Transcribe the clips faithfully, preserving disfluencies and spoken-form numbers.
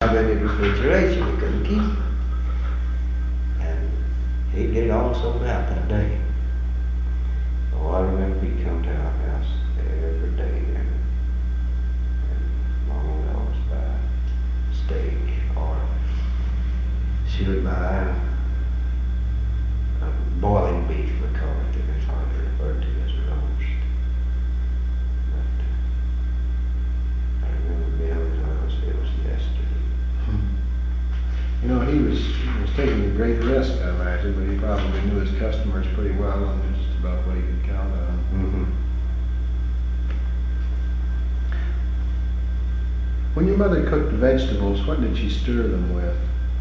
out in the refrigeration, we couldn't keep it. And he'd get it all sold out that day. Oh, I remember he'd come to our house every day, and, and Mama would always buy steak, or she would buy a boiling beef, we call it, that it's hardly referred to as a roast. But uh, I remember Bill as well, it was yesterday. You know, he was, he was taking a great risk, I imagine, but he probably knew his customers pretty well and knew just about what he could count on. Mm-hmm. When your mother cooked vegetables, what did she stir them with?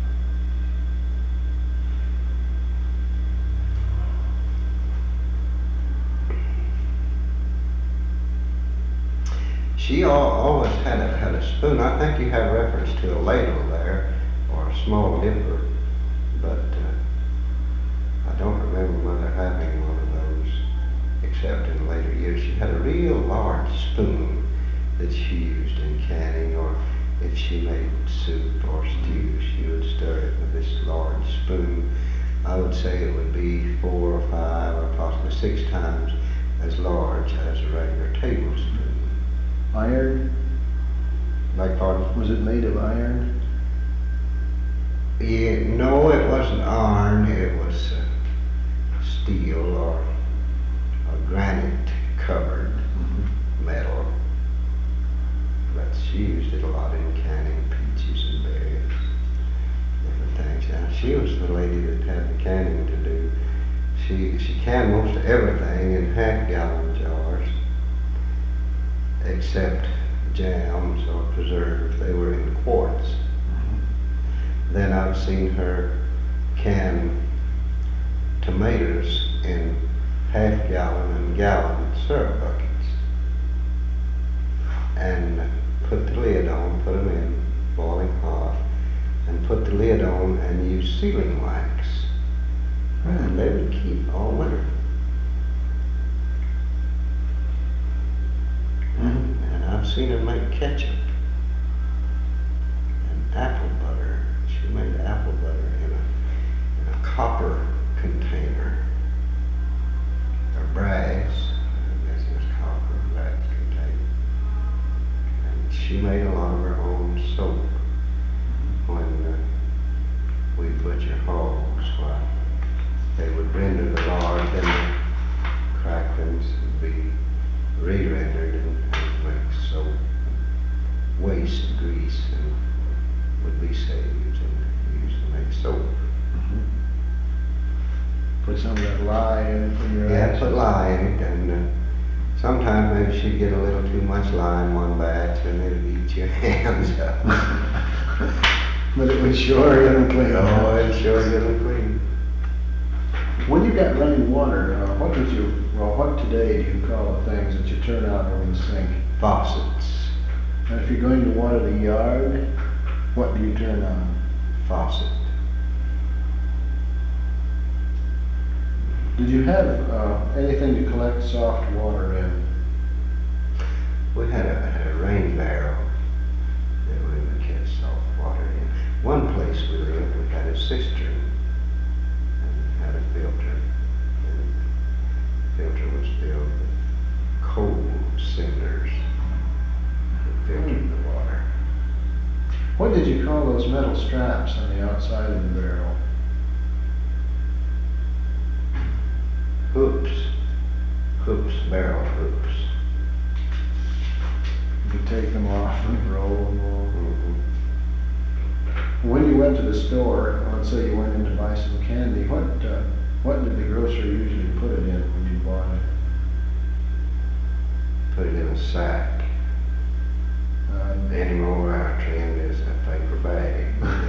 She al- always had a, had a spoon. I think you have reference to a ladle there, or a small dipper, but uh, I don't remember Mother having one of those, except in later years. She had a real large spoon that she used in canning, or if she made soup or stew, she would stir it with this large spoon. I would say it would be four or five or possibly six times as large as a regular tablespoon. Iron? Like pardon? Was it made of iron? Yeah, no, it wasn't iron, it was uh, steel or a granite covered Mm-hmm. metal. But she used it a lot in canning peaches and berries, different things. Now, she was the lady that had the canning to do. She, she canned most of everything in half gallon jars, except jams or preserves. They were in quarts. Mm-hmm. Then I've seen her can tomatoes in half gallon and gallon syrup buckets, and put the lid on, put them in boiling hot, and put the lid on and use sealing wax. And they would keep all winter. Mm-hmm. And I've seen her make ketchup and apple butter. She made apple butter in a, in a copper container, or brass. I guess it was copper, brass container. And she made a lot of her own soap when uh, we butcher hogs. Why, they would render the lard, then the cracklings would be re-rendered and, and make soap. Waste grease and would be saved and used to make soap. Mm-hmm. Put some of that lye in it for your Yeah, eyes. put lye in it, and uh, sometimes maybe she'd get a little too much lye in one batch and it'd eat your hands up. But it was sure get them clean. Oh, it sure get them clean. When you got running water, uh, what did you, well, what today do you call the things that you turn out over the sink? Faucets. And if you're going to water the yard, what do you turn on? Faucet. Did you have uh, anything to collect soft water in? We had a, had a rain barrel that we would catch soft water in. One place we lived, we had a cistern and had a filter. And the filter was filled with coal cinders that filtered the water. What did you call those metal straps on the outside of the barrel? Hoops. Hoops, barrel hoops. You take them off and roll and roll. Mm-hmm. When you went to the store, let's say you went in to buy some candy, what uh, what did the grocer usually put it in when you bought it? Put it in a sack. Uh, Anymore, our trend is a paper bag.